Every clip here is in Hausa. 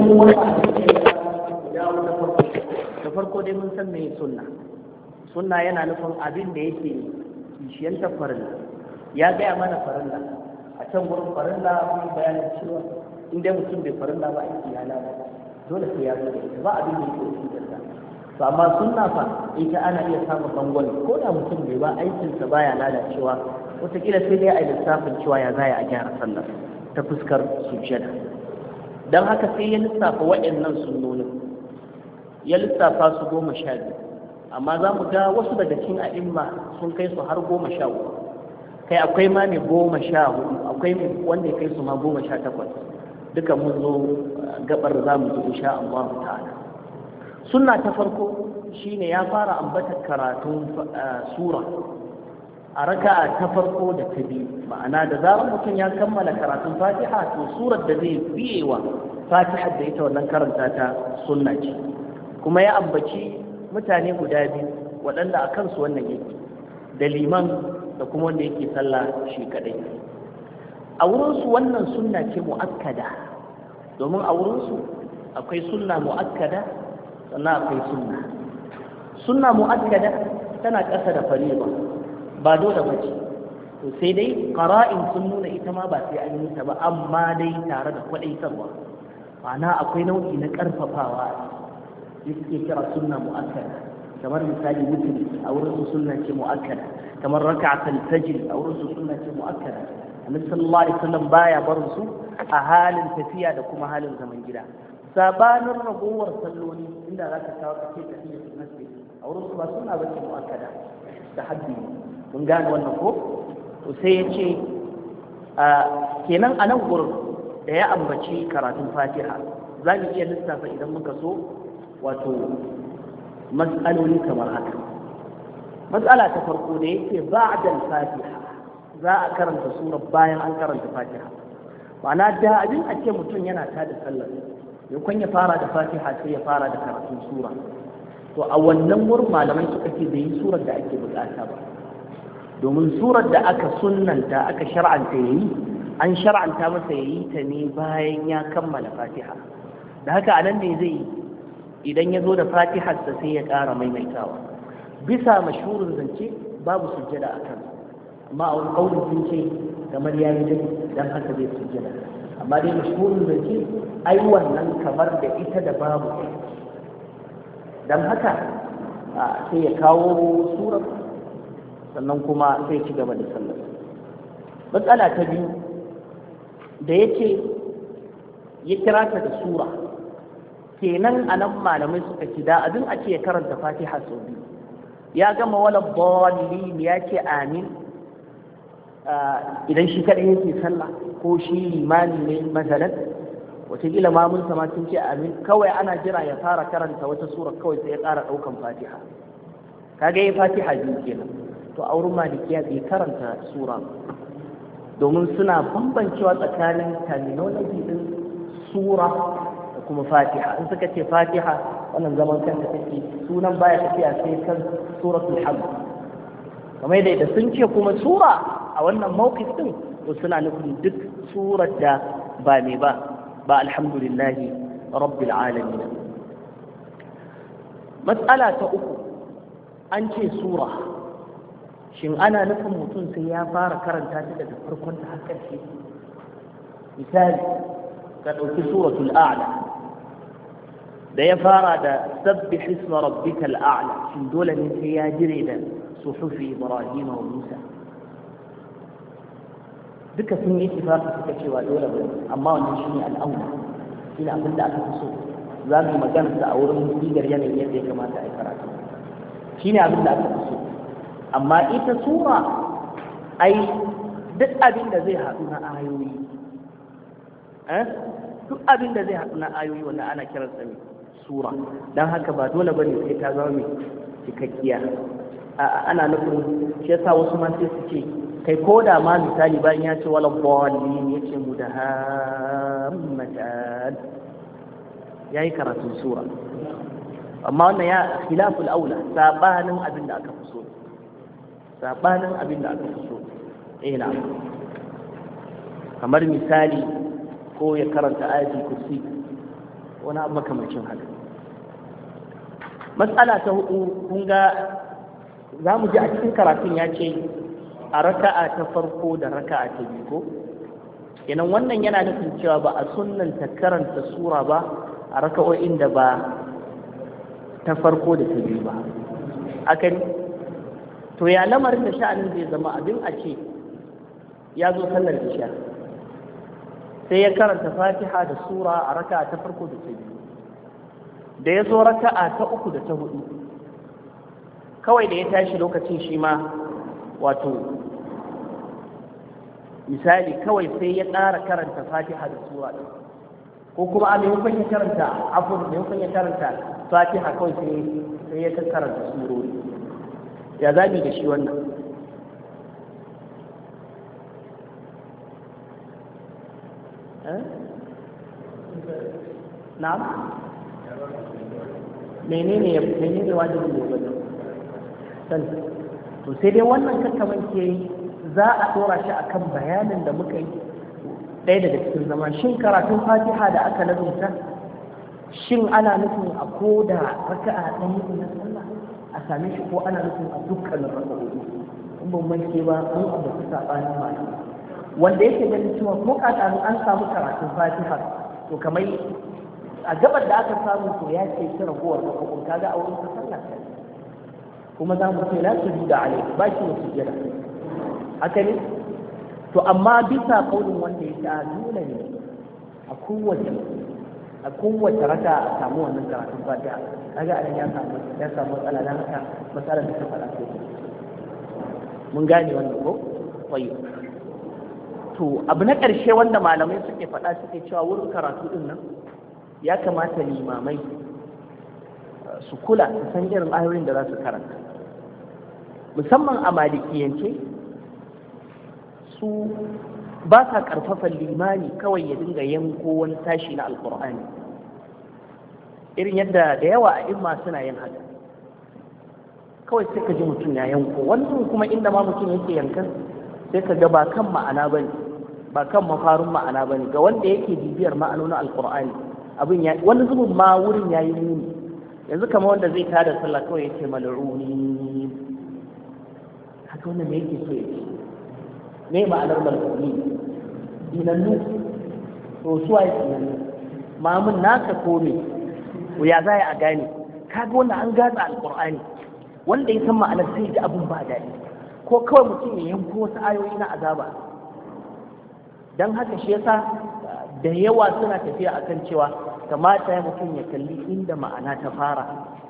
wani da farko dai mun san me sunna. Sunna yana nufin abin da yake kishiyantar farilla. Ya gaya mana farilla a can gurin farilla mun bayanin cewa in dai mutum bai farilla ba aiki ya lalata dole sai ya zo da ita ba abin da yake kishiyantar to amma sunna fa ita ana iya samun bangwani ko da mutum bai ba aikinsa baya lalacewa wataƙila sai dai a yi lissafin cewa ya zaya a gyara sallar ta fuskar sujjada don haka sai ya lissafa waɗannan sunnonin ya lissafa su 12 amma za mu ga wasu daga cikin a'imma sun kai su har 13 kai akwai ma mai 14 akwai wanda ya kai su ma 18 duka mun zo gabar za mu ji insha Allah ta'ala. Sunna ta farko shine ya fara ambata karatun sura a raka'a ta farko da ta biyu, ma'ana da zarar mutum ya kammala karatun Fatiha to surar da zai biyewa Fatiha da ita wannan karanta ta sunna ce, kuma ya ambaci mutane guda biyu waɗanda a kansu wannan yake da liman da kuma wanda yake sallah shi kadai. A wurinsu wannan sunna ce mu'akkada, domin a wurinsu akwai sunna mu'akkada sannan akwai sunna mu'akkada tana ƙasa da fariba ba dole ba ce, to sai dai qara'in sun nuna ita ma ba sai an yi ta ba amma dai tare da kwaɗaitarwa, ma'ana akwai nau'i na ƙarfafawa da suke kira sunna mu'akkada, kamar misali wutri a wurin su sunna ce mu'akkada, kamar raka'atul fajr a wurin su sunna ce mu'akkada. Annabi sallallahu alaihi wasallam baya barin su a halin tafiya da kuma halin zaman gida, sabanin ragowar salloli inda za ka kawo kake tafiya su masjid a wurin su ba sunna ba ce mu'akkada da haddi. Mun gane wannan ko? To sai ya ce kenan a nan gurin da ya ambaci karatun Fatiha za mu iya lissafa idan muka so wato mas'aloli kamar haka. Mas'ala ta farko da yake ba'da al-Fatiha za a karanta sura bayan an karanta Fatiha, ma'ana da abin a ce mutum yana tada sallar yankon ya fara da Fatiha sai ya fara da karatun sura, to a wannan wurin malamai suka ce bai yi surar da ake bukata ba, domin surar da aka sunnanta aka shar'anta yayi an shar'anta masa yayi ta ne bayan ya kammala Fatiha. Da haka anan ne zai idan ya zo da Fatiharsa sai ya ƙara maimaitawa. Bisa mashhurin zance babu sujjada a kan, amma a wani ƙaunin sun ce kamar ya yi dai don haka zai sujjada, amma dai mashhurin zance ai wannan kamar da ita da babu, don haka sai ya kawo surar sannan kuma sai ci gaba da sallar. Matsala ta biyu da ya ce ya kira ta da sura, kenan a nan malamai suka ci da abin a ce ya karanta Fatiha sau biyu, ya gama wala dallin ya ce amin idan shi kaɗai yake sallah ko shi limani ne masalan, wataƙila mamunsa ma sun ce amin, kawai ana jira ya fara karanta wata sura kawai sai ya ƙara ɗaukan Fatiha, kaga ya Fatiha biyu kenan. To a wurin malikiya bai karanta sura domin suna bambancewa tsakanin terminology din sura da kuma Fatiha. In suka ce Fatiha wannan zaman kanta take, sunan baya tafiya sai kan suratul hamd, kamar da sun ce kuma sura a wannan mawqif din to suna nufin duk surar da ba ne ba alhamdulillahi rabbil alamin. Matsala ta uku, an ce sura, shin ana nufin mutum sai ya fara karanta ta daga farkon ta har ƙarshe? Misali ka ɗauki suratul a'la da ya fara da sabbih isma rabbikal a'la, shin dole ne sai ya jire da suhufi Ibrahim wa Musa? duka sun yi ittifaqi suka cewa dole ba, amma wannan shine al'aula, shine abin da aka fi so. Za mu magana da a wurin sigar yanayin yadda ya kamata a yi karatu, shine abin da aka fi so. Amma ita sura ai duk abin da zai haɗu na ayoyi duk abin da zai haɗu na ayoyi wannan ana kiransa ne sura, don haka ba dole bane sai ta zama mai cikakkiya. Ana nufin shi yasa wasu ma sai su ce kai ko da ma misali bayan ya ce wala dallin ya ce mudahammatan yayi karatun sura, amma wannan ya khilaful aula, sabanin abin da aka fi so, sabanin abin da aka fi so. Na kamar misali ko ya karanta ayatul kursi wani abu makamacin haka. Matsala ta hudu kun ga za mu ji a cikin karatun ya ce a raka'a ta farko da raka'a ta biyu ko kenan wannan yana nufin cewa ba a sunnanta karanta sura ba a raka'o'in da ba ta farko da ta biyu ba akan to ya lamarin da sha'anin zai zama abin a ce ya zo sallar isha sai ya karanta fatiha da sura a raka'a ta farko da ta biyu da ya zo raka'a ta uku da ta hudu kawai da ya tashi lokacin shi ma wato misali kawai sai ya ƙara karanta fatiha da sura ɗin ko kuma a maimakon ya karanta afur maimakon ya karanta fatiha kawai sai ya karanta surori ya zabi da shi wannan na'am menene wajibin da wajen san to sai dai wannan kakkamanke za a dora shi akan bayanin da muka yi ɗaya daga cikin zama shin karatun fatiha da aka nazarta shin ana nufin a koda raka'a ɗaya na sallah a same shi ko ana nufin a dukkanin raka'o'i in ban manke ba an abu su saɓanin malami wanda yake ganin cewa ko kakanin an samu karatun fatiha to kamar a gabar da aka samu to ya ce kira gowar raka'o'i kaga a wurin ka sallah kuma za mu ce la sujuda alaihi ba shi wasu jira haka ne to amma bisa kaulin wanda ya ta dole ne a kowace raka a samu wannan karatun fatiha kaga anan ya samu matsala dan haka matsalar da ta fara ce mun gane wannan ko wayo to abu na ƙarshe wanda malamai suke faɗa suke cewa wurin karatu din nan ya kamata limamai su kula su san irin ayoyin da za su karanta musamman a malikiyance su ba sa ƙarfafa limani kawai ya dinga yanko wani tashi na alƙur'ani irin yadda da yawa a imma suna yin haka kawai sai ka ji mutum ya yanko wannan kuma inda ma mutum yake yankan sai ka ga ba kan ma'ana bane ba kan mafarin ma'ana bane ga wanda yake bibiyar ma'anonin alƙur'ani abin ya wani zubin ma wurin yayi muni yanzu kamar wanda zai tada sallah kawai yake mal'uni haka wannan me yake so yake me ma'anar mal'uni dinannu to su waye dinannu mamun naka ko me ko ya zai a gane kaga wannan an gatsa alqur'ani wanda ya san ma'anar sai ji abun ba daɗi ko kawai mutum ya yanko wasu ayoyi na azaba dan haka shi yasa da yawa suna tafiya akan cewa kamata ya mutum ya kalli inda ma'ana ta fara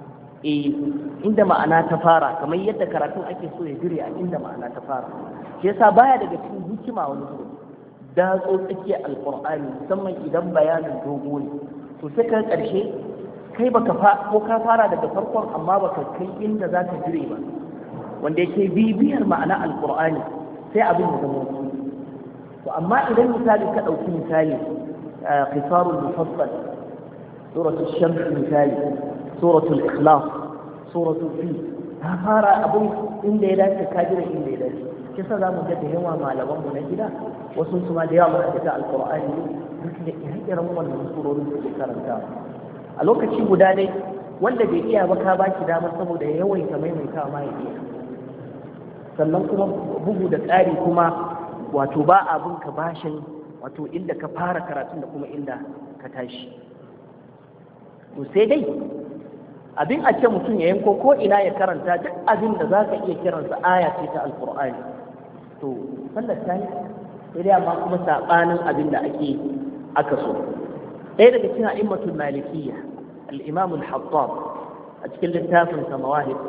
inda ma'ana ta fara kamar yadda karatun ake so ya dire a inda ma'ana ta fara shi yasa baya daga cikin hikima wani so datso tsakiyar alqur'ani musamman idan bayanin dogo ne to sai ka karshe kai baka ko ka fara daga farkon amma baka kai inda zaka dire ba wanda yake bibiyar ma'ana alqur'ani sai abin ya zama to amma idan misali ka dauki misali qisarul mufassal suratul shams misali suratul ikhlas suratul fi ta fara abun inda ya dace ka jira inda ya dace kisa za mu ga da yawa malaman mu na gida wasu su ma da yawa mun da alqur'ani duk da irin wannan surorin da ke karanta a lokaci guda ne wanda bai iya ba ka baki damar saboda ya yawaita maimaita ma ya iya sannan kuma bugu da ƙari kuma wato ba abun ka bashin wato inda ka fara karatun da kuma inda ka tashi to sai dai abin a ce mutum ya yanko ko ina ya karanta duk abin da za ka iya kiransa aya ce ta alkur'ani to sallar ta yi sai dai amma kuma saɓanin abin da aka so ɗaya daga cikin a'immatul malikiyya al-imam al-hattab a cikin littafin sa mawahib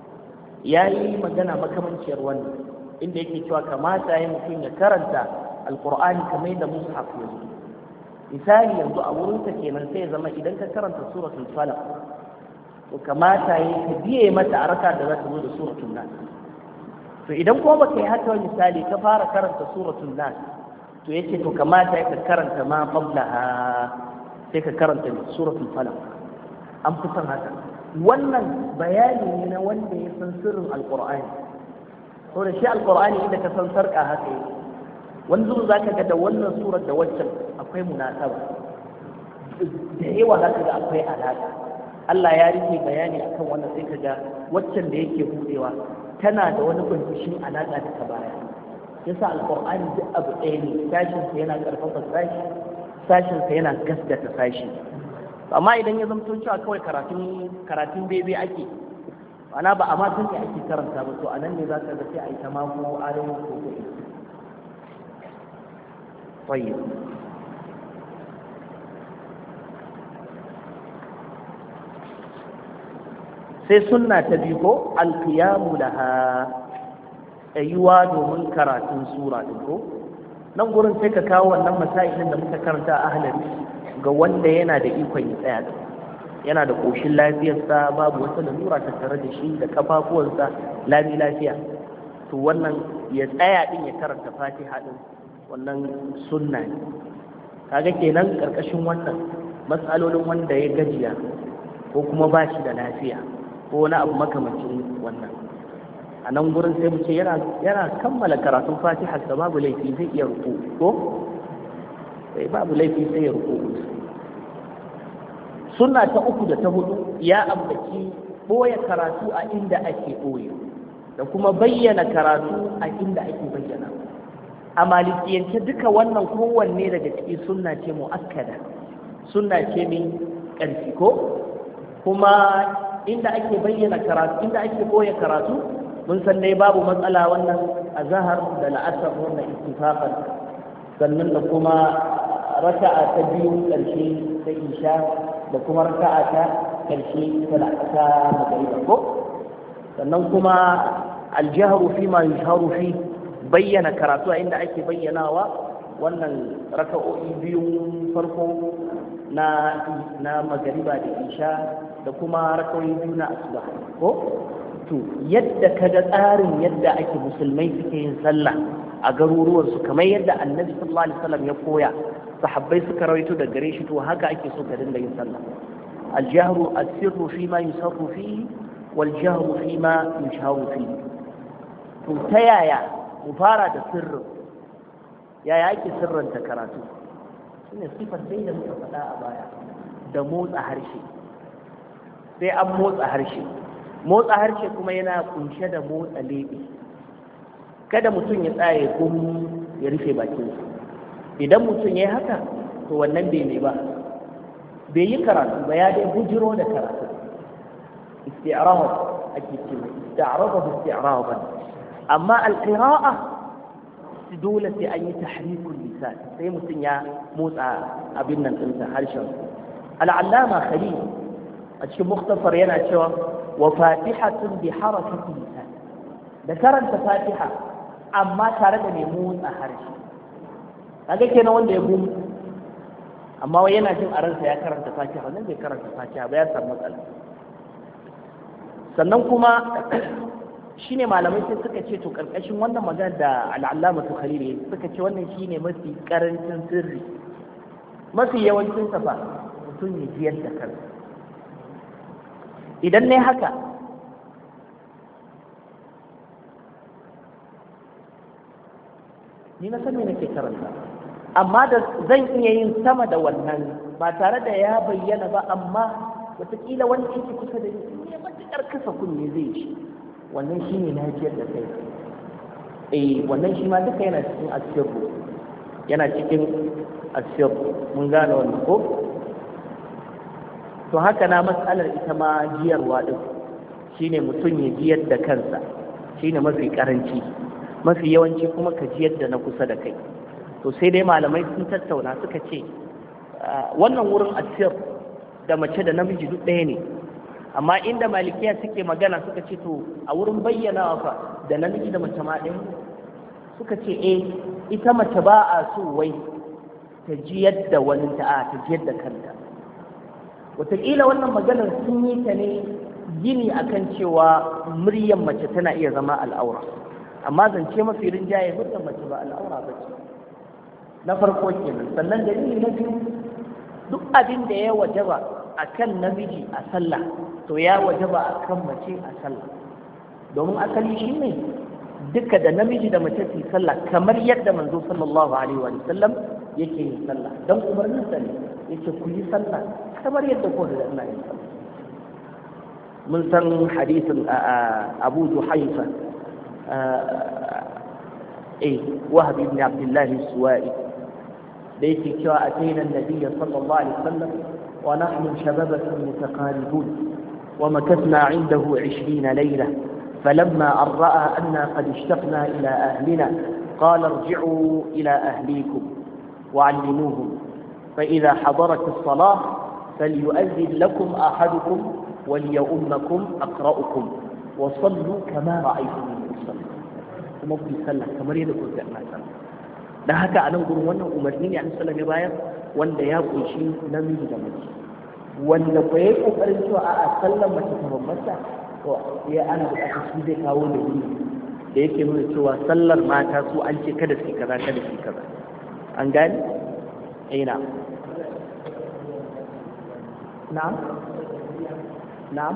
yayi magana makamanciyar wannan inda yake cewa kamata ya mutum ya karanta alkur'ani kamar da mushaf yanzu misali yanzu a wurinka kenan sai ya zama idan ka karanta suratul falaq to kamata ya ka biye mata a raka da za ta zo da suratul nas to idan kuma baka yi haka misali ka fara karanta suratul nas to yace to kamata ya ka karanta ma qablaha sai ka karanta suratul falaq an fi son haka wannan bayani ne na wanda ya san sirrin alqur'ani to da shi alqur'ani inda ka san sarka haka yake wani zuwa zaka ga da wannan surar da waccan akwai munasaba da yawa za ka ga akwai alaƙa. Allah ya rike bayani akan wannan sai ka ga waccan da yake buɗewa tana da wani bincin alaƙa da ta baya. Yasa alƙur'ani duk abu ɗaya ne, sashinsa yana ƙarfafa sashi, sashinsa yana gaskata sashi. Amma idan ya zamto cewa kawai karatun bebe ake, ana ba a ma san me ake karanta ba, to anan ne za ka ga sai a yi ta mako arewa ko ko طيب sai sunna ta biyu ko alqiyamu laha, ayyuwa domin karatun sura din ko nan gurin sai ka kawo wannan masailin da muka karanta a ahlari ga wanda yana da ikon ya tsaya, yana da koshin lafiyarsa, babu wata lalura tattare da shi da kafafuwansa lami lafiya, to wannan ya tsaya din ya karanta fatiha din, wannan sunna ne. Kaga kenan karkashin wannan matsalolin wanda ya gajiya ko kuma ba shi da lafiya ko wani abu makamancin wannan, a nan gurin sai mu ce yana kammala karatun fatiha da babu laifi zai iya ruku ko sai babu laifi sai ya ruku. Sunna ta uku da ta hudu ya ambaci boye karatu a inda ake boye da kuma bayyana karatu a inda ake bayyana. A malikiyance duka wannan kowanne daga ciki sunna ce mu'akkada, sunna ce mai ƙarfi ko kuma inda ake bayyana karatu, inda ake boye karatu mun san dai babu matsala wannan azhar da la'asar wannan ittifaqan, sannan da kuma raka'a ta biyu ƙarshe ta isha da kuma raka'a ta ƙarshe ta magariba ko, sannan kuma aljahru fi ma yusharu fi, bayyana karatu a inda ake bayyanawa wannan raka'o'i biyun farko na magariba da isha da kuma raka'o'i biyu na asuba ko. To yadda kaga tsarin yadda ake musulmai suke yin sallah a garuruwansu kamar yadda annabi sallallahu alaihi wasallam ya koya, sahabbai suka rawaito da gare shi, to haka ake so ka dinga yin sallah. Al-jahru as-sirru fi ma yusarru fihi wal jahru fi ma yusharu fihi. To ta yaya mu fara da sirrin, yaya ake sirranta karatu? Shine sifar dai da muka faɗa a baya, da motsa harshe. Sai an motsa harshe. Motsa harshe kuma yana kunshe da motsa leɓe. Kada mutum ya tsaye gum ya rufe bakinsa. Idan mutum ya yi haka, to wannan bai ne ba, bai yi karatu ba, ya dai bujiro da karatu. Isti'arab ake cewa, isti'araban. Amma alƙira'a dole sai an yi tahrikul lisan, sai mutum ya motsa abin nan ɗinsa harshen. Al'allama Khalil a cikin muktasar yana cewa wa fatihatun bi harakati lisan, da karanta fatiha amma tare da mai motsa harshe. Kaga kenan wanda ya gum amma wai yana jin a ransa ya karanta fatiha, wannan bai karanta fatiha ba, ya samu matsala. Sannan kuma shine malamai sai suka ce to karkashin wannan magana da al'allama su Khalil suka ce wannan shine mafi karancin sirri, mafi yawancin sa fa mutum ya jiyar da kansa. Idan ne haka ni na san me nake karanta, amma da zan iya yin sama da wannan ba tare da ya bayyana ba, amma wataƙila wanda yake kusa da ni ne matuƙar kasa kunne zai ci, wannan shi ne lafiyar da kai. Wannan shi ma duka yana cikin asirru, yana cikin asirru, mun gane wannan ko. To haka na matsalar ita ma jiyarwa din, shine mutum ya jiyar da kansa, shine mafi karanci, mafi yawanci kuma ka jiyar da na kusa da kai. To sai dai malamai sun tattauna suka ce wannan wurin asir da mace da namiji duk ɗaya ne, amma inda malikiya suke magana suka ce to a wurin bayyanawa fa da namiji da mace ma ɗaya, suka ce ita mace ba a so wai ta jiyar da wani ta jiyar da kanta. Wataƙila wannan maganar sun yi ta ne gini akan cewa muryar mace tana iya zama al'aura, amma zance mafi rinjaye muryar mace ba al'aura ba ce, na farko kenan. Sannan dalili na biyu, duk abin da ya wajaba akan namiji a sallah to ya wajaba akan mace a sallah, domin asali shi ne duka da namiji da mace su sallah kamar yadda manzo sallallahu alaihi wa sallam yake yin sallah, don umarnin sa ne. yace ku yi sallah kamar yadda ku da ina yin sallah. mun san hadisin Abu Juhayfa Wahab ibn Abdullah as-Suwa'i da yake cewa ataina an-nabiy sallallahu alaihi wasallam wa nahnu shababatun mutaqaribun wa makatna 'indahu 20 layla فلما أن رأى أنا قد اشتقنا إلى أهلنا قال ارجعوا إلى أهليكم وعلموهم فإذا حضرت الصلاة فليؤذن لكم أحدكم وليؤمكم أقرأكم وصلوا كما رأيتموني أصلي kuma ku yi sallah kamar yadda kuka ina sallah. Dan haka a nan gurin wannan umarni ne Annabi sallallahu alaihi wasallam ya bayar wanda ya kunshi namiji da mace, wanda ko yayi kokarin cewa a'a sallar mace ta bambanta to ya ana buƙatar shi zai kawo da wuri da yake nuna cewa sallar mata su an ce kada su kaza kada su kaza. An gani? Na. Na'am. Na'am.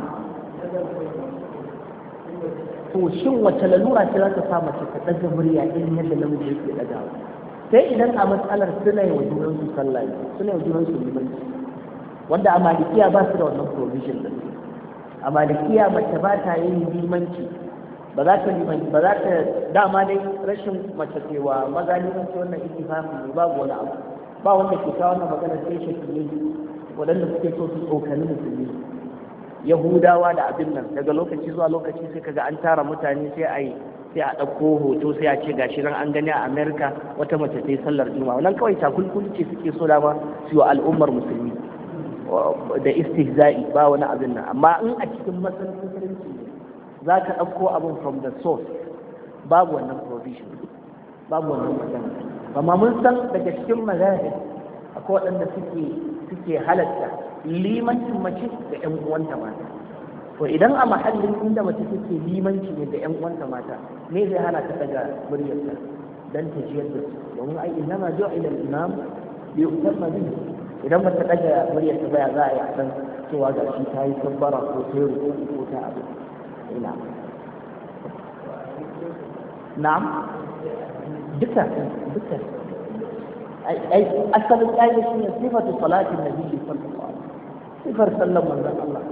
To shin wace lalura ce za ta sa mace ta ɗaga murya irin yadda namiji yake ɗagawa? Sai idan a matsalar suna yi wa junansu sallah suna yi wa junansu limanci, wanda a malikiya ba su da wannan provision din. A malikiya mace ba ta yin limanci, ba za ta limanci ba za ta dama dai rashin mace cewa maza limanci wannan ittifaqi ne babu wani abu. Ba wanda ke kawo wannan magana sai shakki waɗanda suke so su tsokani musulmi. Yahudawa da abin nan daga lokaci zuwa lokaci sai kaga an tara mutane sai a ɗauko hoto sai a ce gashi nan an gani a Amerika wata mace ta yi sallar juma'a. Wannan kawai takulkuli ce suke so dama su yi al'ummar musulmi da istihza'i ba wani abin nan. Amma in a cikin matsalar musulunci za ka ɗauko abin from the source babu wannan provision, babu wannan magana. Amma mun san daga cikin mazahir akwai waɗanda suke halatta limancin mace da ƴan uwanta mata. To idan a mahallin inda mace take limanci ne da ƴan uwanta mata, me zai hana ta daga muryarta dan ta jiyar da su? Domin ai innama ju'ila al-imam bi yutamma bihi. Idan bata daga muryarta ba za a yi san cewa ga shi ta yi kabbara ko ta yi ruku ko ta abu. Ina. Na'am. Duka. ai asalin ƙa'ida shine sifatu salatin nabi sallallahu alaihi wasallam, sifar sallan manzon Allah.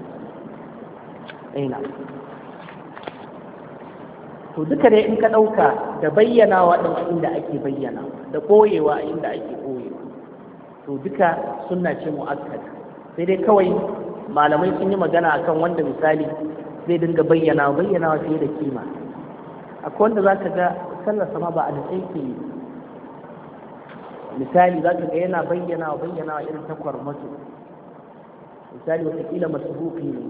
To duka dai in ka ɗauka da bayyanawa ɗin inda ake bayyana da ɓoyewa inda ake ɓoyewa, to duka sunna ce mu'akkada. Sai dai kawai malamai sun yi magana akan wanda misali zai dinga bayyanawa fiye da kima. Akwai wanda za ka ga sallar sama ba a da tsaye ke misali za ka ga yana bayyanawa irin takwar masu misali watakila masbuki ne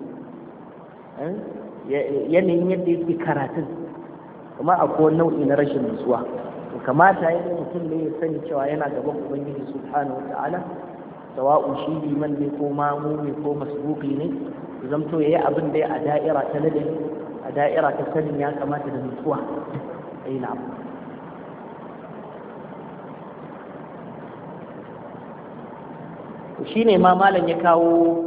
yanayin yadda yake karatun kuma akwai nau'i na rashin nutsuwa. Kamata ya yi mutum ne ya sani cewa yana gaban ubangiji subhanahu wa ta'ala, sawa'u shi liman ne ko mamu ne ko masbuki ne, zamto yayi abin da ya a da'ira ta ladabi, a da'ira ta sanin ya kamata da nutsuwa. Na'am. Shi ne ma malam ya kawo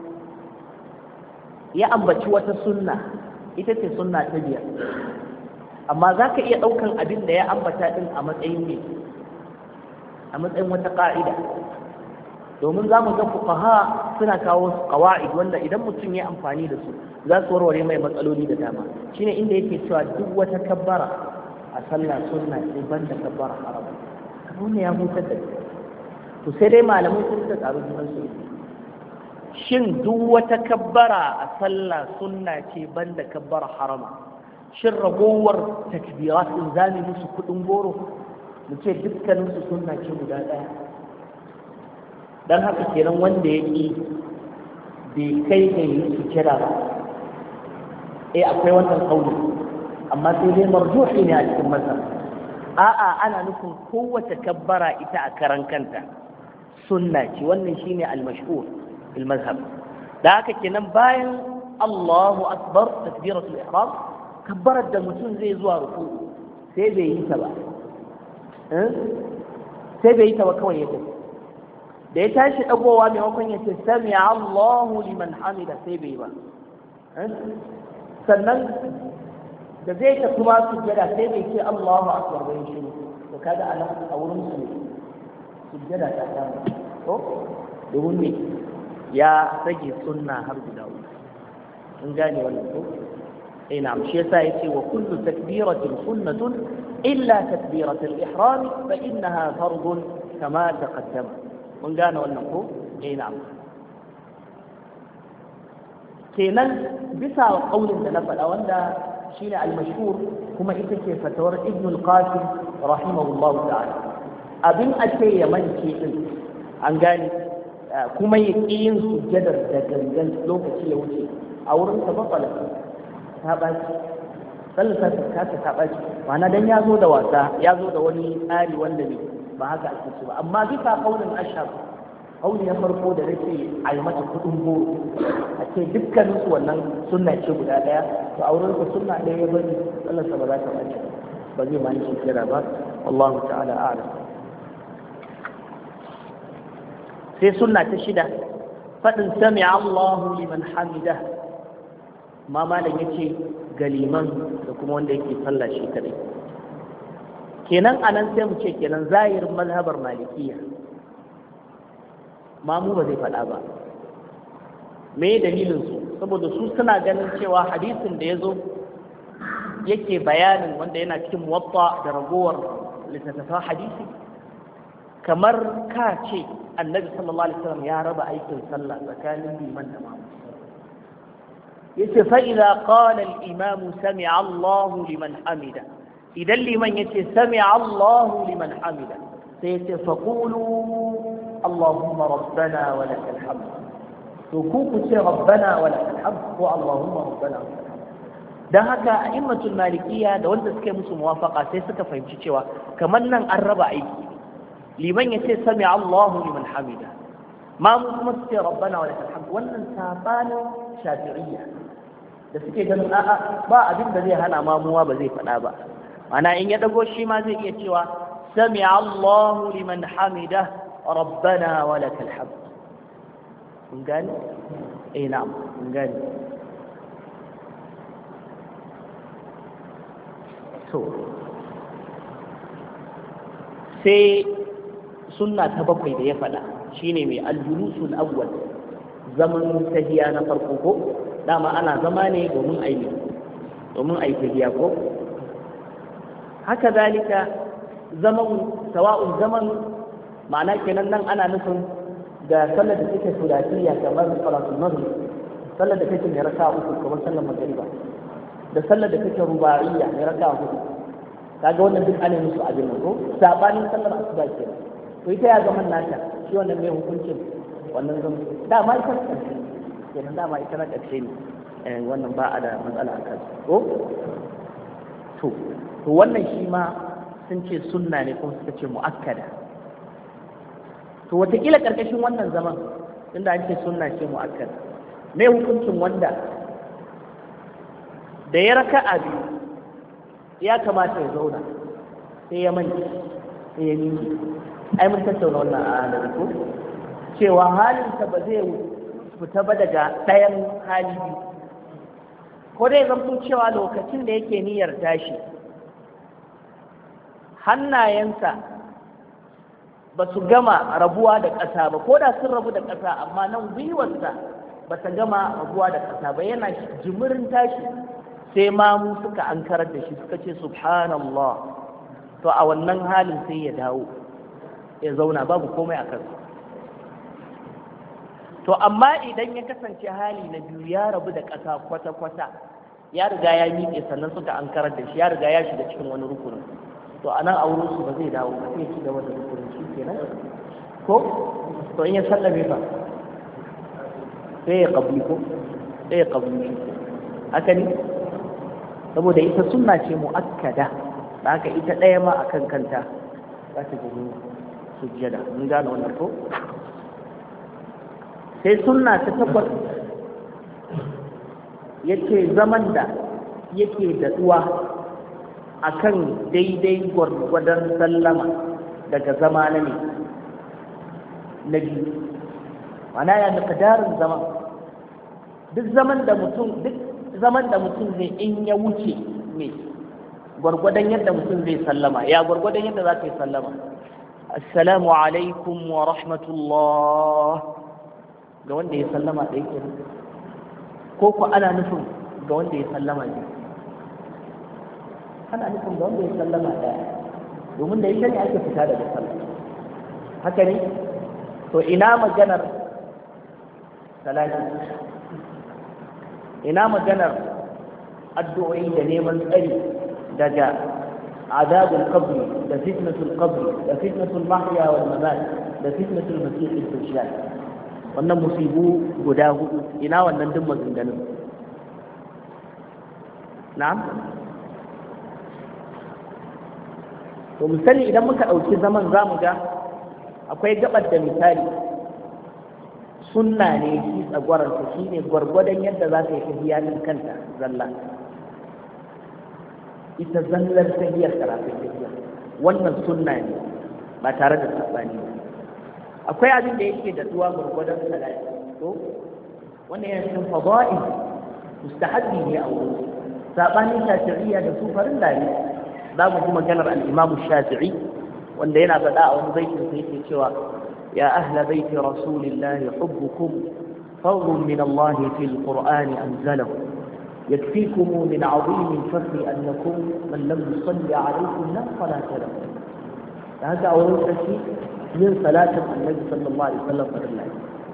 ya ambaci wata sunna, ita ce sunna ta biyar, amma za ka iya ɗaukan abin da ya ambata ɗin a matsayin ne, a matsayin wata ƙa'ida, domin za mu ga fuqaha suna kawo qawaid wanda idan mutum ya amfani da su za su warware mai matsaloli da dama. Shine inda yake cewa duk wata kabbara a sallah sunna ce banda kabbara haram. Wannan ya hutar da to sai dai malamai sun ta tsaro junan su. Shin duk wata kabbara a sallah sunna ce banda kabbara harama? Shin ragowar takbirat din zami musu kudin goro mu ce dukkanin su sunna ce guda daya? Dan haka kenan wanda yake bai kai ga yi su kira ba. Akwai wannan kauli amma sai dai marjuhi ne a cikin mazhab. A'a, ana nufin kowace kabbara ita a karan kanta sunna ce. Wannan shine al-mashhur fil mazhab. Da haka kenan bayan Allahu akbar takbiratul ihram, kabbarar da mutum zai zuwa ruku sai bai yi ta ba, kawai ya tafi. Da ya tashi dagowa maimakon ya ce sami Allahu liman hamida sai bai ba. Sannan da zai tafi ma sujjada sai bai ce Allahu akbar bai shi. To kaga a nan a wurin su sujjada ta kama. ko domin ne ya rage sunna har guda uku. in gane wannan ko na'am shi yasa yace wa kullu takbiratin sunnatun illa takbiratul ihram fa innaha fardun kama taqaddama. mun gane wannan ko na'am kenan bisa kaulin da na faɗa wanda shine al-mashhur kuma ita ce fatawar Ibn al-Qasim rahimahullahu ta'ala abin ake ya mance din an gane kuma ya ƙi yin sujjadar da gangan lokaci ya wuce a wurin sa bakwala ta ɓaci sallar ta ɓaci ma'ana dan ya zo da wasa ya zo da wani tsari wanda ne ba haka ake ce ba amma bisa kaulin ashab kauli na farko da nake a yi mata kudin goro a ce dukkanin su wannan sunna ce guda daya to a wurin ku sunna ɗaya ya bari sallarsa ba za ta ɓaci ba zai mani shi kira ba wallahu ta'ala a'lam. sai sunna ta shida faɗin sami Allahu liman hamida ma malam yace galiman da kuma wanda yake sallah shi kadai kenan anan sai mu ce kenan zahirin mazhabar malikiyya mamu ba zai faɗa ba me dalilin su saboda su suna ganin cewa hadisin da ya zo yake bayanin wanda yana cikin muwatta da ragowar littattafan hadisi kamar ka ce annabi sallallahu alaihi wasallam ya raba aikin sallah tsakanin liman da mamu yace fa idza qala al-imam sami'a Allahu liman hamida idan liman yace sami'a Allahu liman hamida sai yace faqulu اللهم ربنا ولك الحمد وكوكو ربنا ولك الحمد اللهم ربنا ولك الحمد dan haka a'immatul malikiyya da wanda suka yi musu muwafaqa sai suka fahimci cewa kamar nan an raba aiki liman yace sami Allahu liman hamida ma mu kuma su ce rabbana wa lakal hamd wannan sabanin shafi'iyya da suke ganin a'a ba abin da zai hana mamuwa ba zai faɗa ba ana in ya dago shi ma zai iya cewa sami Allahu liman hamida ربنا ولك الحمد قال اي نعم قال sai sunna ta bakwai da ya faɗa shine mai aljulusul awwal zaman tahiya na farko ko dama ana zama ne domin ayi tahiya ko haka zalika zaman sawa'un zaman ma'ana kenan nan ana nufin da sallar da take sulatiyya kamar salatul maghrib sallar da take mai raka'a uku kamar sallar magriba da sallar da take ruba'iyya mai raka'a hudu kaga wannan duk ana musu abin nan ko sabanin sallar asuba ke to ita ya zaman nata shi wannan mai hukuncin wannan zaman dama ita na ƙarshe kenan dama ita na ƙarshe ne wannan ba a da matsala a kansu ko to wannan shi ma sun ce sunna ne kuma suka ce mu'akkada to wataƙila ƙarƙashin wannan zaman inda ake sunna ce mu'akkada me hukuncin wanda da ya raka'a biyu ya kamata ya zauna sai ya manta sai ya nemi ai mun tattauna wannan a da ko cewa halinsa ba zai fita ba daga ɗayan hali biyu ko dai zamto cewa lokacin da yake niyyar tashi hannayensa ba su gama rabuwa da ƙasa ba ko da sun rabu da ƙasa amma nan gwiwarsa ba ta gama rabuwa da ƙasa ba yana jimirin tashi sai mamu suka ankarar da shi suka ce subhanallah to a wannan halin sai ya dawo ya zauna babu komai a kansa to amma idan ya kasance hali na biyu ya rabu da ƙasa kwata-kwata ya riga ya miƙe sannan suka ankarar da shi ya riga ya shiga cikin wani rukunin to a nan auren su ba zai dawo ba sai ci gaba da rukunin shi kenan ko to in ya sallame ba sai ya kabli ko sai ya kabli shi haka ne saboda ita sunna ce mu'akkada da haka ita ɗaya ma akan kanta za ta gani sujjada mun gane wannan ko sai sunna ta tabbas yake zaman da yake daɗuwa akan daidai gwargwadon sallama daga zama na ne na biyu mana ya da kadarin zaman duk zaman da mutum zai in ya wuce ne gwargwadon yadda mutum zai sallama ya gwargwadon yadda za ka yi sallama assalamu alaikum wa rahmatullah ga wanda ya sallama ɗaya ke ko ku ana nufin ga wanda ya sallama ne ana nufin ga wanda ya sallama ɗaya domin da ita ne ake fita daga sallah haka ne to ina maganar salati ina maganar addu'o'i da neman tsari daga azabul qabr da fitnatul qabr da fitnatul mahya wal mamat da fitnatul masih ad-dajjal wannan musibu guda hudu ina wannan duk maganganun na'am to misali idan muka dauki zaman zamu ga akwai gabar da misali sunna ne shi tsagwararsa shi ne gwargwadon yadda za ka yi tahiyatin kanta zalla ita zallar tahiyar karatun tahiyar wannan sunna ne ba tare da sabani ba akwai abin da yake da duwa gwargwadon salati to wannan yana cikin fada'i mustahabbi ne a wurin sabanin shafi'iyya da su farin lari za mu ji maganar al-imamu shafi'i wanda yana faɗa a wani baitin sai yake cewa يا أهل بيت رسول الله حبكم فضل من الله في القرآن أنزله يكفيكم من عظيم الفخر أنكم من لم يصلي عليكم لا صلاة له هذا أول شيء من صلاة النبي صلى الله عليه وسلم الله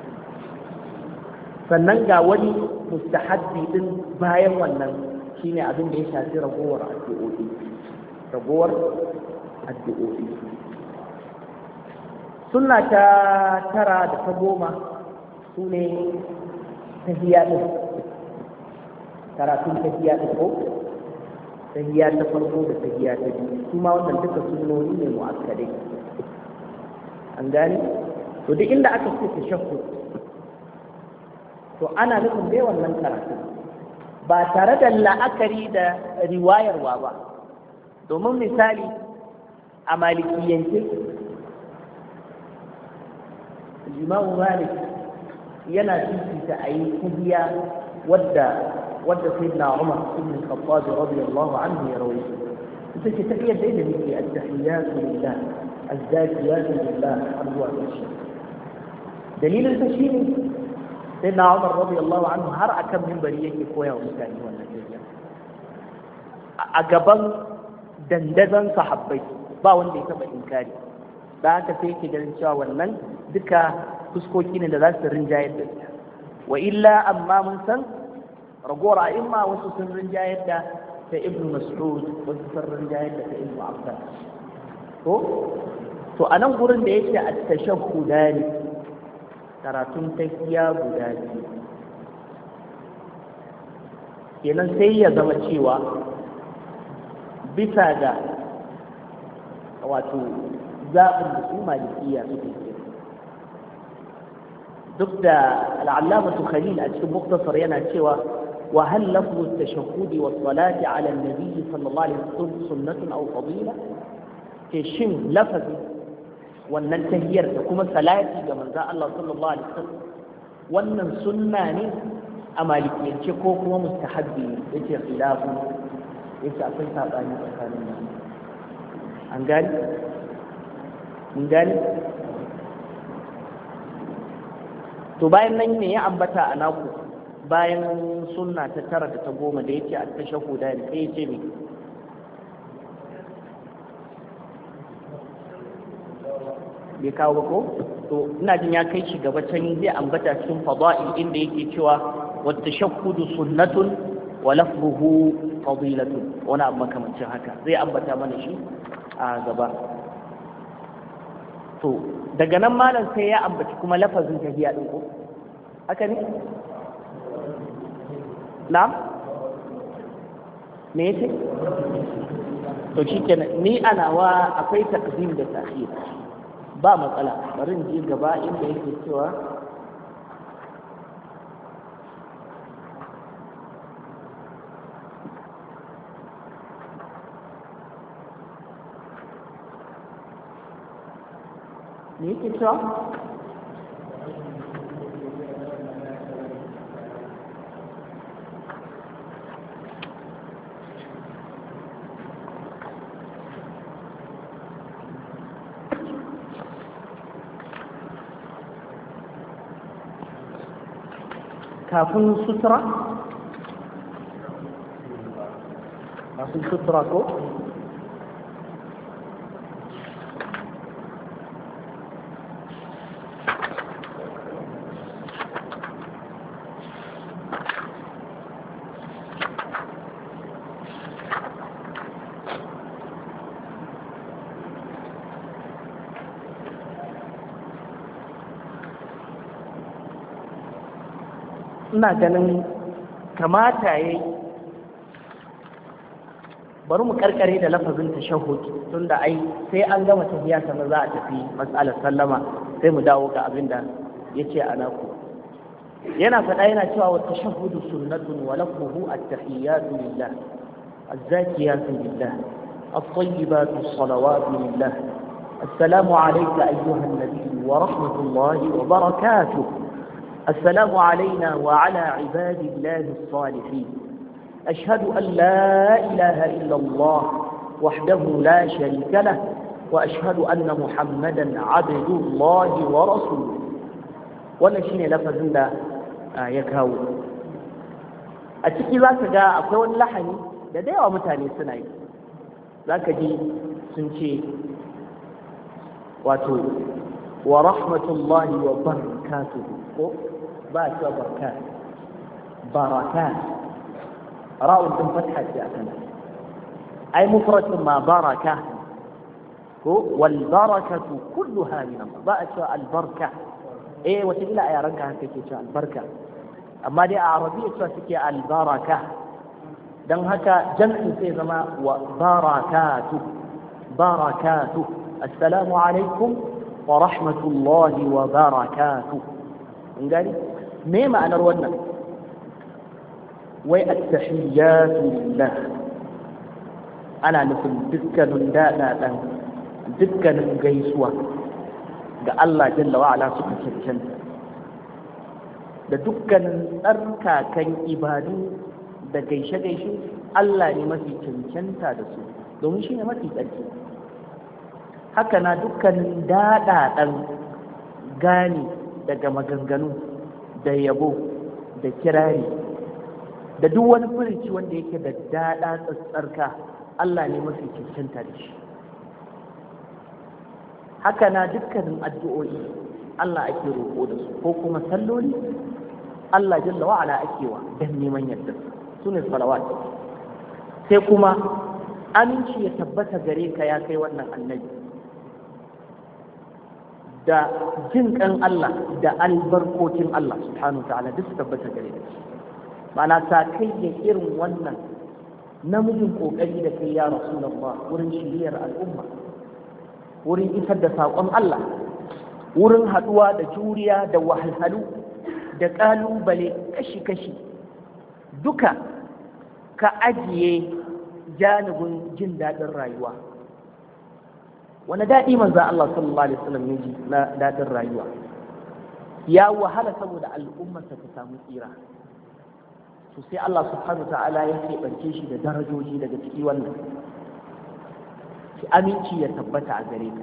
sannan ga wani mustahabbi din bayan wannan shine abin da ya shafi ragowar addu'o'i sunna ta tara da ta goma su ne tahiyya ɗin karatun tahiyya ɗin ko tahiyya ta farko da tahiyya ta biyu su ma wannan duka sunnoni ne mu'akkadai an gane to duk inda aka ce tashahhud to ana nufin dai wannan karatu ba tare da la'akari da riwayarwa ba domin misali a malikiyance Imam Malik yana fifita a yi tahiya wadda sayyidina Umar ibn Khattab radiyallahu anhu ya rawaito ita ce tahiyar da yake at-tahiyyatu lillah az-zakiyatu lillah azwa wa jalla dalilin ta shine sayyidina Umar radiyallahu anhu har akan minbari yake koya wa mutane wannan tahiya a gaban dandazon sahabbai ba wanda ya taba inkari da haka sai yake ganin cewa wannan duka fuskoki ne da za su rinjayar da ita wa illa amma mun san ragowar a'imma wasu sun rinjayar da ta ibnu mas'ud wasu sun rinjayar da ta ibnu abbas to a nan gurin da yake a tashahhudani karatun tahiyya guda biyu kenan sai ya zama cewa bisa ga wato zaɓin da su malikiya suke duk da al'allamatu khalil a cikin muktasar yana cewa wa hal lafzu at-tashahhud wa salati ala an-nabi sallallahu alaihi wasallam sunnatun aw fadila ke shin lafazi wannan tahiyar da kuma salati ga manzo Allah sallallahu alaihi wasallam wannan sunna ne a malikiyance ko kuma mustahabbi yace khilafu yace akwai sabani tsakanin an gani mun gani to bayan nan ne ya ambata a naku bayan sunna ta tara da ta goma da yake a tashahuda ne sai yace me bai kawo ba ko to ina jin ya kai shi gaba can zai ambata cikin fada'il inda yake cewa wat tashahhudu sunnatun wa lafzuhu fadilatun wani abu makamancin haka zai ambata mana shi a gaba to daga nan malam sai ya ambaci kuma lafazin tahiyya din ko haka ne na'am me yake to shikenan ni ana wa akwai taqdim da ta'khir ba matsala bari in je gaba inda yake cewa me yake cewa kafin sutura kafin sutura ko ina ganin kamata yayi bari mu karkare da lafazin tashahhud tunda ai sai an gama tahiyya sannan za a tafi mas'alar sallama sai mu dawo ga abinda yace anaku yana faɗa yana cewa wa tashahhudu sunnatun wa lafzuhu at-tahiyyatu lillah az-zakiyatu lillah at-tayyibatu as-salawatu lillah assalamu alayka ayyuha an-nabiy wa rahmatullahi wa barakatuh السلام علينا وعلى عباد الله الصالحين أشهد أن لا إله إلا الله وحده لا شريك له وأشهد أن محمدا عبد الله ورسوله ونشين لفظ لا يكاو أتكي ذاك جاء أقول لحني لدي ومتاني سنعي ذاك جي سنشي واتو ورحمة الله وبركاته باشا بركات بركات راء فتحة أكنا أي مفرد ما بركة والبركة كلها من الله باشا البركة إيه وتقول يا رنكها كيف البركة أما دي عربية تسكي البركة دم هكا جمع سيزما وبركاته بركاته السلام عليكم ورحمة الله وبركاته قال ما معنى روانا والتحيات لله أنا نفل دكا دانا دكا قيسوة قال الله جل وعلا سبحانه الجنة da dukkanin tsarkakan ibadu da gaishe-gaishe Allah ne mafi cancanta da su domin shi ne mafi tsarki haka na dukkanin daɗaɗen gani daga maganganu da yabo da kirari da duk wani furici wanda yake da daɗa tsatsarka Allah ne mafi cancanta da shi haka na dukkanin addu'o'i Allah ake roƙo da su ko kuma salloli Allah jalla wa'ala ake wa don neman yadda su ne salawat sai kuma aminci ya tabbata gare ka ya kai wannan annabi da jin kan Allah da albarkokin Allah subhanahu wa ta'ala duk tabbata gare ka ma'ana ta kai ya irin wannan namijin kokari da kai ya rasulullah wurin shiriyar al'umma wurin isar da saƙon Allah wurin haɗuwa da juriya da wahalhalu da ƙalubale kashi-kashi duka ka ajiye janibin jin daɗin rayuwa wani daɗi manzo Allah sallallahu alaihi wasallam ya ji na daɗin rayuwa ya wahala saboda al'ummarsa ta samu tsira to sai Allah subhanahu wa ta'ala ya keɓance shi da darajoji daga ciki wannan ki aminci ya tabbata a gare ka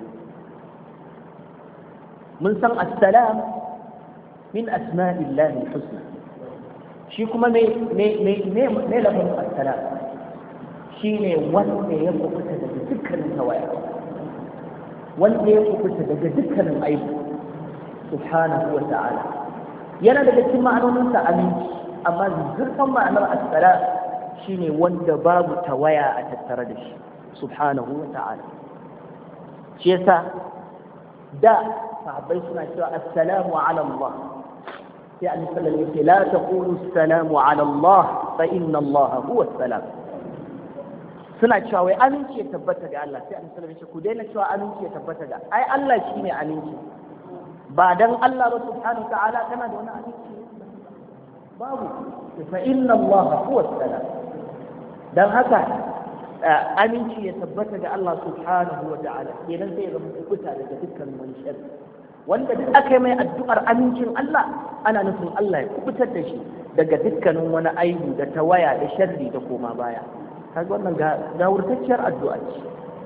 mun san assalam min asma'illahi husna shi kuma me lafazin assalam shine wanda ya kubuta daga dukkanin tawaya wanda ya kubuta daga dukkanin aibu subhanahu wa ta'ala yana daga cikin ma'anoninsa aminci amma zurfan ma'anar assalam shine wanda babu tawaya a tattare da shi subhanahu wa ta'ala shi yasa da sahabbai suna cewa assalamu ala Allah sai annabi sallallahu alaihi wasallam la taqulu assalamu ala Allah fa inna Allah huwa assalam suna cewa wai aminci ya tabbata ga Allah sai annabi sallallahu alaihi wasallam ku daina cewa aminci ya tabbata ga ai Allah shine aminci ba dan Allah ba subhanahu wa ta'ala kana da wani aminci babu fa inna Allah huwa assalam dan haka aminci ya tabbata ga Allah subhanahu wa ta'ala kenan sai ya zama kubuta daga dukkan wani sharri wanda duk aka yi mai addu'ar amincin Allah ana nufin Allah ya kubutar da shi daga dukkanin wani aibu da tawaya da sharri da koma baya kaga wannan ga wurtacciyar addu'a ce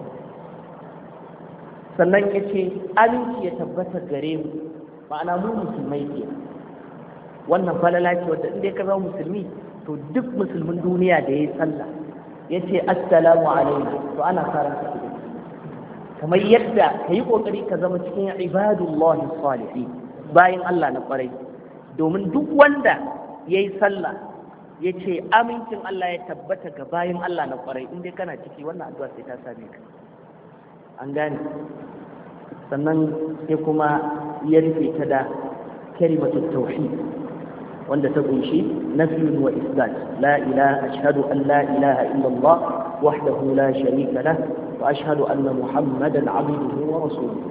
sannan yace aminci ya tabbata gare mu ma'ana mu musulmai ke wannan falala ce wadda in dai ka zama musulmi to duk musulmin duniya da ya yi sallah ya ce assalamu alaikum to ana fara ka kamar yadda ka yi kokari ka zama cikin ibadullahi salihin bayan Allah na kwarai domin duk wanda ya yi sallah ya ce amincin Allah ya tabbata ga bayan Allah na kwarai in dai kana ciki wannan addu'a sai ta same ka an gane sannan sai kuma ya rufe ta da kalimatu tauhid wanda ta kunshi nafiyun wa isbat la ilaha ashhadu an la ilaha illa Allah wahdahu la sharika lah wa ashhadu anna muhammadan abduhu wa rasuluhu.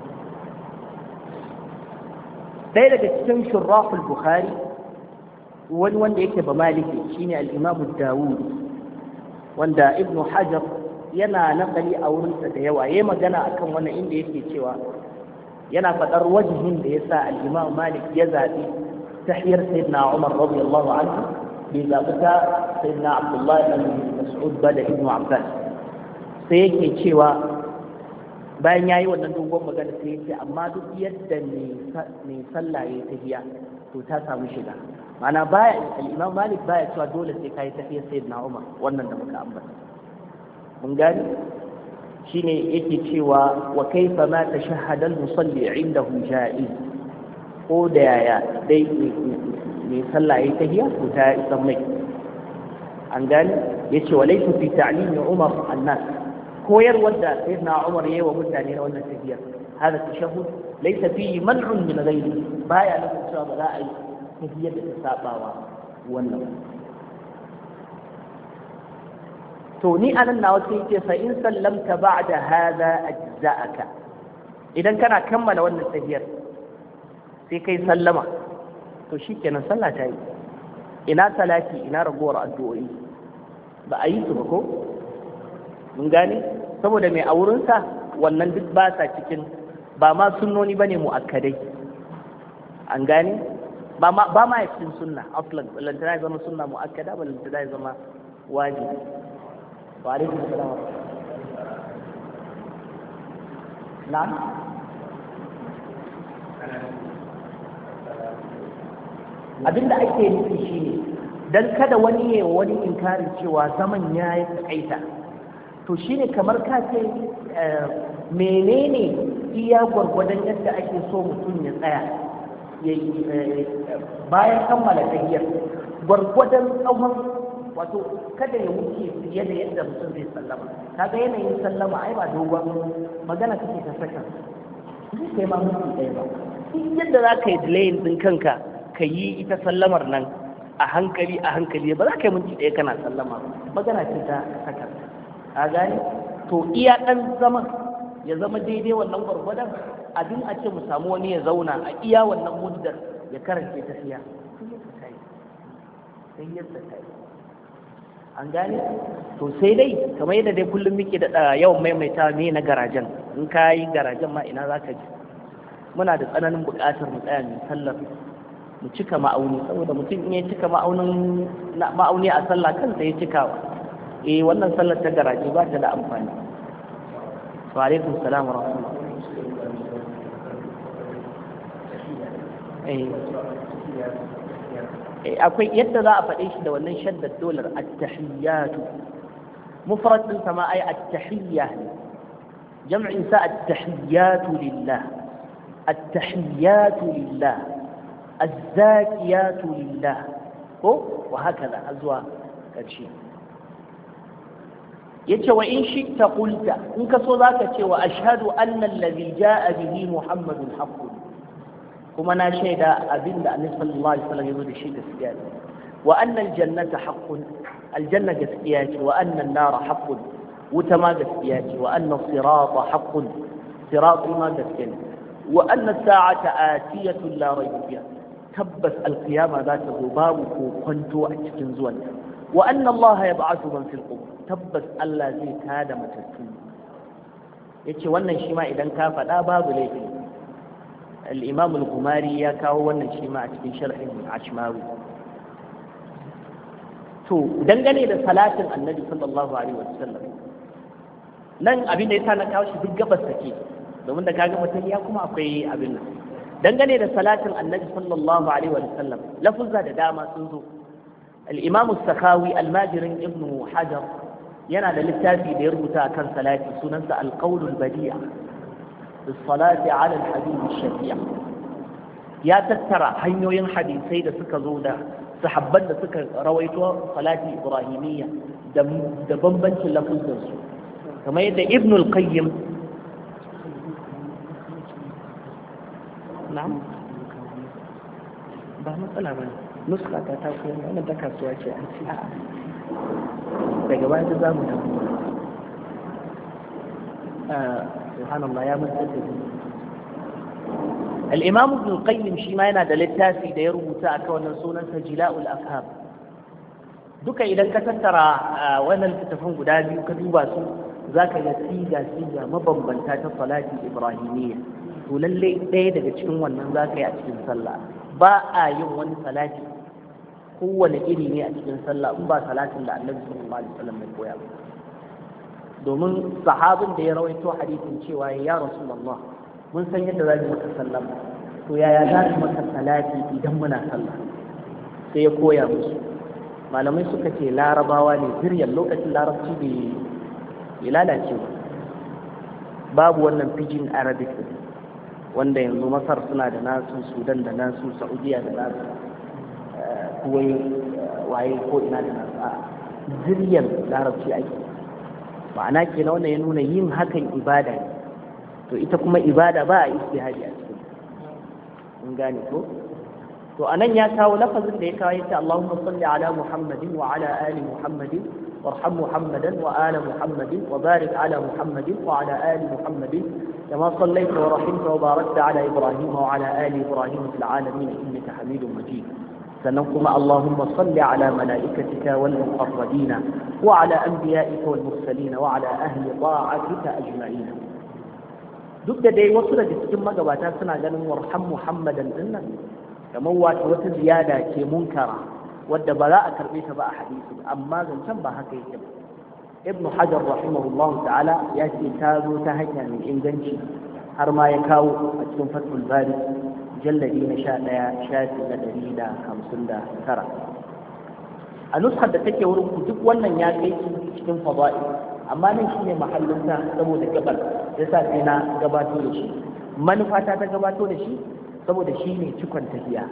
dai daga cikin shurrahul bukhari wani wanda yake ba maliki shine al-imam Dawud wanda ibnu hajar yana nakali a wurinsa da yawa yayi magana akan wannan inda yake cewa yana fadar wajihin da yasa al-imam Malik ya zabi tahiyar sayyidina Umar radiyallahu anhu bi zabata sayyidina Abdullah ibn Mas'ud da ibnu Abbas sai yake cewa bayan yayi wannan dogon magana sai yace amma duk yadda ne sallah yayi tahiya to ta samu shiga ma'ana baya al-imam Malik baya cewa dole sai kai tahiyar sayyidina Umar wannan da muka ambata mun gani shine yake cewa wa kaifa ma tashahhada al-musalli indahu ja'iz ko da yaya dai mai sallah yayi tahiyya ko ta isa mai an gani yace wa laysa fi ta'lim Umar an-nas koyar wanda sayyidina Umar yayi wa mutane na wannan tahiyya hada tashahhud laysa fihi man'un min ghayri baya nufin cewa ba za a yi tahiyyar da ta sabawa wannan to ni anan nawa sai ce fa in sallamta ba'da hada ajza'aka idan kana kammala wannan tahiyar sai kai sallama to shikenan sallah ta yi ina salati ina ragowar addu'o'i ba a yi su ba ko mun gane saboda mai a wurinsa wannan duk ba sa cikin ba ma sunnoni bane muakkadai an gane ba ma cikin sunna aflan lantana zama sunna muakkada ba lantana zama wajibi wa alaikum assalam na'am abinda ake nufi shine dan kada wani ya wani inkarin cewa zaman ya yi takaita to shine kamar ka ce menene iya gwargwadon yadda ake so mutum ya tsaya bayan kammala tahiyyar gwargwadon tsawon wato kada ya wuce fiye da yadda mutum zai sallama kaga yanayin sallama ai ba dogon magana kake ta saka zai kai ma mutum ɗaya ba duk yadda za ka yi delayin ɗin kanka ka yi ita sallamar nan a hankali ba za ka yi minti ɗaya kana sallama magana ce ta saka a gani to iya ɗan zaman ya zama daidai wannan gwargwadon abin a ce mu samu wani ya zauna a iya wannan muddar ya karance tafiya sai yadda ta yi an gane to sai dai kamar yadda dai kullum muke da yawan maimaita me na garajen in ka yi garajen ma ina za ka ji muna da tsananin buƙatar mu tsaya mu sallar mu cika ma'auni saboda mutum in ya cika ma'auni a sallah kansa ya cikawa wannan sallar ta garaje ba ta da amfani wa alaikum salam wa rahmatullah akwai yadda za a faɗe shi da wannan shaddar dolar at-tahiyyatu mufrad din sama ay at-tahiyya jam'in sa at-tahiyyatu lillah at-tahiyyatu lillah az-zakiyatu lillah ko wa hakaza azwa kace yace wa in shi'ta qulta in ka so zaka ce wa ashhadu anna alladhi jaa bihi muhammadun haqqun kuma na shaida abinda annabi sallallahu alaihi wasallam yazo da shi gaskiya ne wa anna aljannata haqqun aljanna gaskiya ce wa anna an-nara haqqun wuta ma gaskiya ce wa anna as-sirata haqqun siratu ma gaskiya ne wa anna as-sa'ata atiyatun la rayba fiha tabbas al-qiyama za ta zo babu ko kwanto a cikin zuwan wa anna Allah yab'athu man fil qubur tabbas Allah zai tada matattu yace wannan shi ma idan ka faɗa babu laifi الإمام الغماري يا كاو wannan shi ma a cikin sharhin Ashmawi to dangane da salatin Annabi sallallahu alaihi wasallam nan abin da yasa na kawo shi duk gabas take domin da kaga mutum ya kuma akwai abin nan dangane da salatin annabi sallallahu alaihi wa sallam lafuzza da dama sun zo. al-imam as-sakhawi al-majirin ibn hajar yana da littafi da ya rubuta akan salati sunansa al-qawl al-badi' bis-salati ala al-habib ash-shafi' ya tattara hanyoyin hadisai da suka zo da sahabban da suka rawaito salati ibrahimiyya da bambancin lafuzansu, kamar yadda ibn al-qayyim na'am ba matsala ba nuska ta koyar wannan ta kasuwa ce an ci daga baya ta zamu da subhanallah ya mutsatsi al-imam ibn al-qayyim shi ma yana da littafi da ya rubuta akan wannan sunan Jila'ul Afham. Duka idan ka tattara wannan littafin guda biyu ka duba su zaka ga siga mabambanta ta salati ibrahimiyya. To lalle ɗaya daga cikin wannan zaka yi a cikin sallah. Ba a yin wani salati kowane iri ne a cikin sallah in ba salatin da Annabi sallallahu alaihi wasallam ya koya ba. Domin sahabin da ya rawaito hadisin cewa ya Rasulullah mun san yadda za mu maka sallama, to yaya za mu maka salati idan muna sallah? Sai ya koya musu. Malamai suka ce larabawa ne ziryan lokacin larabci bai lalace ba, babu wannan pidgin arabic wanda yanzu masar suna da nasu, sudan da nasu, saudiya da nasu, kuwai waye ko ina da nasu. a ziryan larabci ake, ma'ana ke na wannan ya nuna yin hakan ibada ne. To ita kuma ibada ba a istihadi a cikin, in gane ko? To anan ya kawo lafazin da ya kawo yace Allahumma salli ala Muhammadin wa ala ali Muhammadin warham Muhammadan wa ala Muhammadin wa barik ala Muhammadin wa ala ali Muhammadin kama sallaita wa rahimta wa barakta ala Ibrahim wa ala ali Ibrahim fil alamin innaka Hamidum Majid. Sannan kuma Allahumma salli ala malaikatika wal muqarrabin wa ala anbiya'ika wal mursalin wa ala ahli ta'atika ajma'in. Duk da dai wasu daga cikin magabata suna ganin warham Muhammadan dinnan kamar wata ziyada ce munkara wadda ba za a karbe ta ba a hadisi, amma zancen ba haka yake ba. Ibn Hajar rahimahullahu ta'ala ya ce ta zo ta hanya mai inganci, har ma ya kawo a cikin Fathul Bari jalladi na 11 shafi na 159. A nuskar da take wurin ku duk wannan ya kai cikin fada'i, amma nan shine mahallin ta saboda gabar yasa sai na gabato da shi. Manufata ta gabato da shi saboda shi ne cikon tafiya,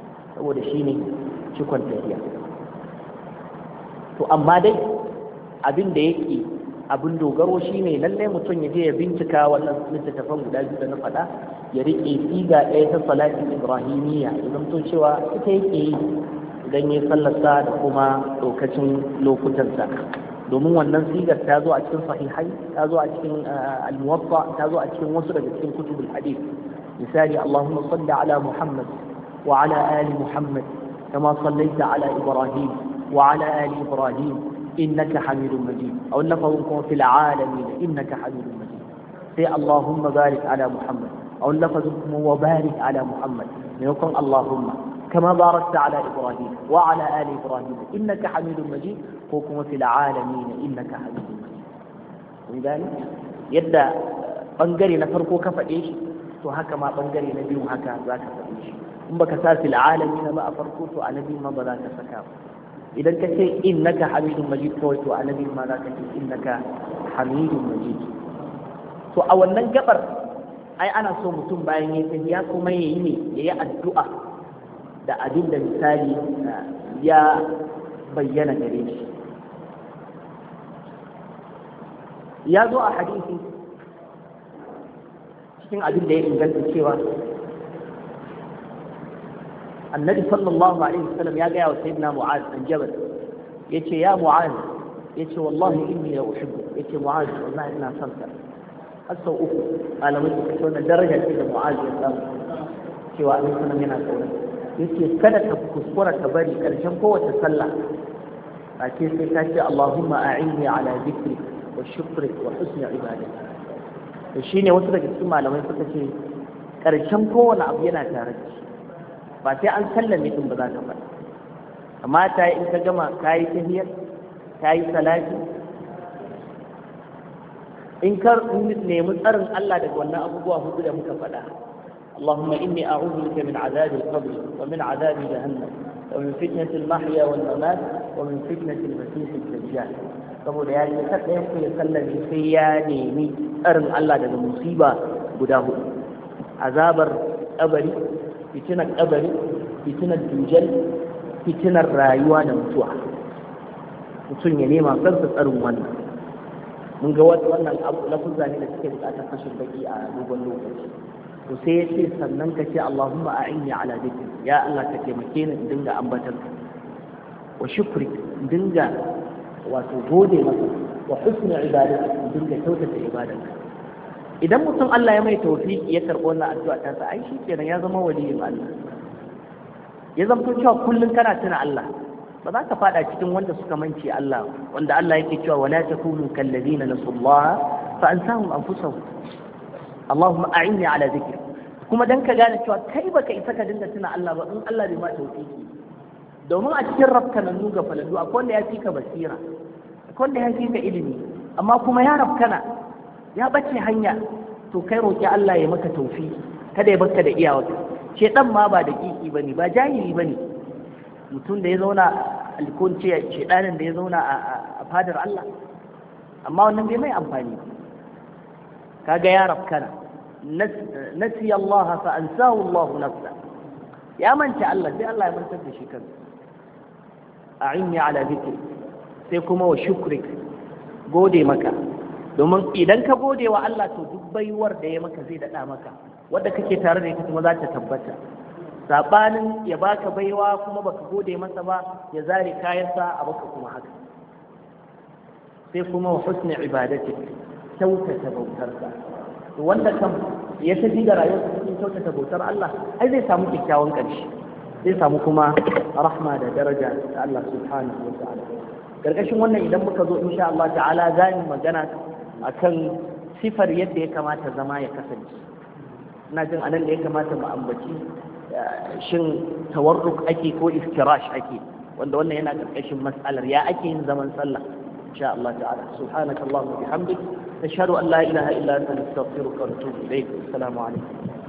to amma dai abin da yake abin dogaro shi ne lallai mutum ya je ya bincika wannan littattafan guda biyu da na faɗa, ya riƙe siga ɗaya ta salatin ibrahimiyya, idan to cewa ita yake yi idan ya sallarsa da kuma lokacin lokutansa. Domin wannan sigar ta zo a cikin sahihai, ta zo a cikin al-muwatta, ta zo a cikin wasu daga cikin kutubul hadith. مثال اللهم صل على محمد وعلى آل محمد كما صليت على إبراهيم وعلى آل إبراهيم إنك حميد مجيد، أو لفظكم في العالمين إنك حميد مجيد. في اللهم بارك على محمد، أو لفظكم وبارك على محمد، يقول اللهم كما باركت على إبراهيم وعلى آل إبراهيم إنك حميد مجيد، وكم في العالمين إنك حميد مجيد. ولذلك يبدأ بنجري نفرقو كفا إيش، to haka ma bangare na biyu haka za ka faɗi shi. In baka sa fil alamin ba a farko, to annabi ma ba za ka saka ba. Idan ka ce innaka hamidun majid kawai, to annabi ma za ka ce innaka hamidun majid. To a wannan gabar ai ana so mutum bayan ya tafiya kuma yayi ne, yayi addu'a da abin da misali ya bayyana gare shi. Ya zo a hadisi cikin abin da ya inganta cewa annabi sallallahu alaihi wasallam ya gaya wa sayyidina Mu'az bin Jabal, yace ya Mu'az, yace wallahi inni la uhibbu, yace Mu'az wallahi ina son ka. har sau uku malamai suka ce wannan daraja ce da Mu'az ya samu, cewa annabi sallallahu yana kauna. Yace kada ka kuskura ka bari karshen kowace sallah a ce sai ka ce Allahumma a'inni ala dhikrik wa shukrik wa husni ibadatik. To shine wasu daga cikin malamai suka ce ƙarshen kowane abu yana tare da shi, ba sai an sallame din ba za ka faɗa. Amma ta yi in ka gama ka yi tahiyar, ka yi salati, in ka nemi tsarin Allah daga wannan abubuwa hudu da muka faɗa, اللهم إني أعوذ بك من عذاب القبر ومن عذاب جهنم ومن فتنة المحيا والممات ومن فتنة المسيح الدجال. saboda ya yi kaɗa ya kuya sallami sai ya nemi tsarin Allah daga musiba guda hudu: azabar kabari, fitinar kabari, fitinar dujal, fitinar rayuwa da mutuwa. Mutum ya nema kansa tsarin wannan. Mun ga wannan abu lafuzza ne da suke bukatar fashin baki a dogon lokaci. To sai ya ce sannan ka ce Allahumma a'inni ala dhikri, ya Allah ka taimake ni in dinga ambatar wa shukri, in dinga wato gode maka, wa husni ibadati, in dinga kyautata ibadarka. Idan mutum Allah ya mai tawfiki ya karɓi wannan addu'a ta sa, ai shi kenan ya zama waliyin Allah. Ya zama cewa kullum kana tuna Allah, ba za ka fada cikin wanda suka mance Allah, wanda Allah yake cewa wala takunu kallazina nasullaha fa ansahum anfusahum. Allahumma a'inni ala dhikri. Kuma dan ka gane cewa kai baka isa ka dinga tuna Allah ba in Allah bai ma tawfiki. Domin a cikin rafkananu ga falallu akwai wanda ya fi ka basira, akwai wanda ya fi ka ilimi, amma kuma ya rafkana, ya bace hanya. To kai roki Allah ya maka tawfiki, kada ya baka da iyawa. Shedan ma ba da kiki bane, ba jahili bane. Mutum da ya zauna alkunci shedanin da ya zauna a fadar Allah, amma wannan bai mai amfani. Kaga ya rafkana, nasiya Allah fa ansahu Allah nafsa, ya manta Allah sai Allah ya mantar da shi kansa. A'inni ala dhikri, sai kuma wa shukrik, gode maka, domin idan ka gode wa Allah to duk baiwar da ya maka zai dada maka, wadda kake tare da ita kuma za ta tabbata. Sabanin ya baka baiwa kuma baka gode masa ba, ya zare kayansa a baka kuma haka. Sai kuma wa husni ibadati, kyautata bautarsa. To wanda kan ya tafi da rayuwarsa cikin kyautata bautar Allah, ai zai samu kyakkyawan ƙarshe, zai samu kuma rahma da daraja da Allah subhanahu wa ta'ala. Karkashin wannan idan muka zo insha Allah ta'ala za mu magana akan sifar yadda ya kamata zama ya kasance. Ina jin anan da ya kamata mu ambaci shin tawarruk ake ko iftirash ake, wanda wannan yana karkashin mas'alar ya ake yin zaman sallah insha Allah ta'ala. Subhanakallahumma wa bihamdik, nashhadu an la ilaha illa anta nastaghfiruka wa natubu ilayk. Assalamu alaikum.